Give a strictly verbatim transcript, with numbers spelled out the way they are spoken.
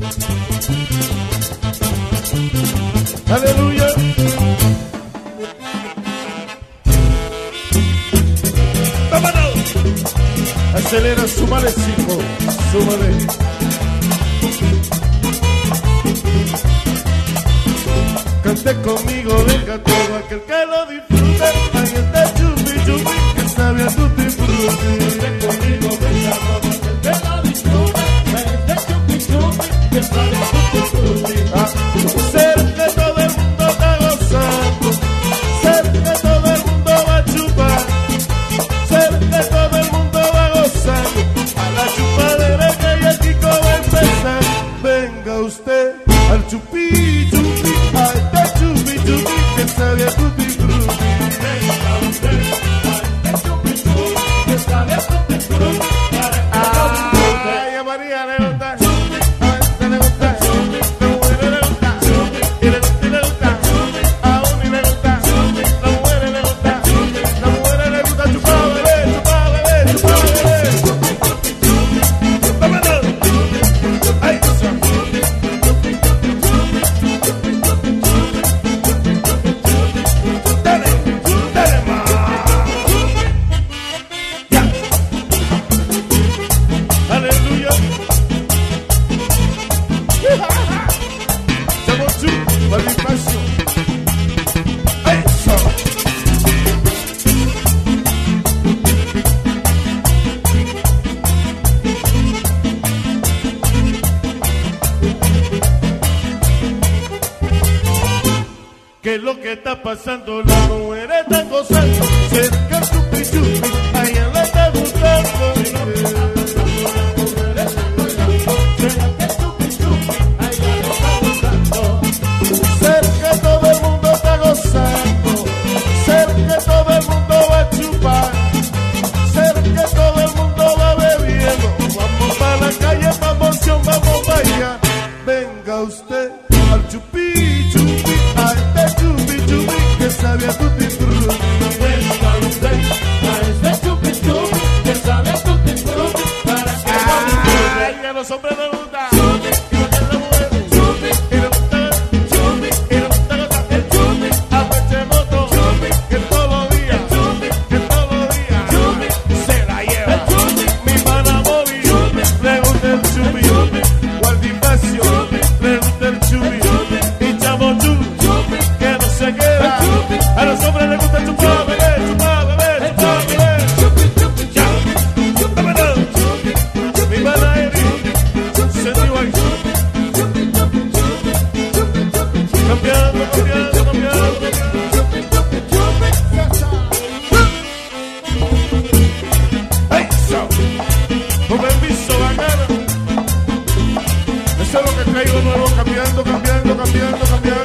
Aleluya. Vámonos. Acelera, súmale cinco, súmale. Cante conmigo, venga todo aquel que lo disfrute. Alguien de chupi chupi, que sabe a tutti frutti. Cante conmigo, venga todo aquel que lo disfrute. Alguien de chupi chupi, que sabe a tutti frutti. Ah, ser que todo el mundo está gozando, ser que todo el mundo va a chupar, ser que todo el mundo va gozando. A la chupadera que hay aquí como va a empezar. Venga usted al chupi chupi, a este chupi chupi que sabe a tutti frutti. Venga usted al este chupi chupi que sabe a tutti frutti. Ay, a María le gusta, a este le gusta, a mujer le gusta, y le gusta y le gusta, a Uni le gusta, la mujer le gusta, la mujer le gusta chupar, bebé, chupar, bebé, chupar, bebé. Vámonos. Ay, dale, dale más. Ya. Aleluya. Estamos tú, para mi pasión. Eso. ¿Qué es lo que está pasando? Las mujeres están gozando, cerca chupi chupi, a ella le está gustando. Cerca todo el mundo está gozando, cerca todo el mundo va a chupar, cerca todo el mundo va bebiendo. Vamos para la calle, vamos acción, vamos para allá. Venga usted al chupi chupi, a este chupi chupi que sabe a tutti frutti. Venga usted a este chupi chupi que sabe a tutti frutti. Para que ay, a los hombres les gusta chupi, y a las mujeres chupi, y les gusta chupi, y les gusta gozar el chupi. Aprovechemos todo chupi, que todos los días chupi, que todos los días chupi se la lleva. Mi pana Bobby le gusta el chupi, Guardifacio le gusta el chupi, y Chavo Chupi que no se queda. A los hombres les gusta chupar, bebé, chupar, bebé, chupar, bebé. Ya, vámonos. Mi pana Eri, sentido ahí. Cambiando, cambiando, cambiando. Hey, so, con permiso, bacana. Eso es lo que traigo nuevo, cambiando, cambiando, cambiando, cambiando.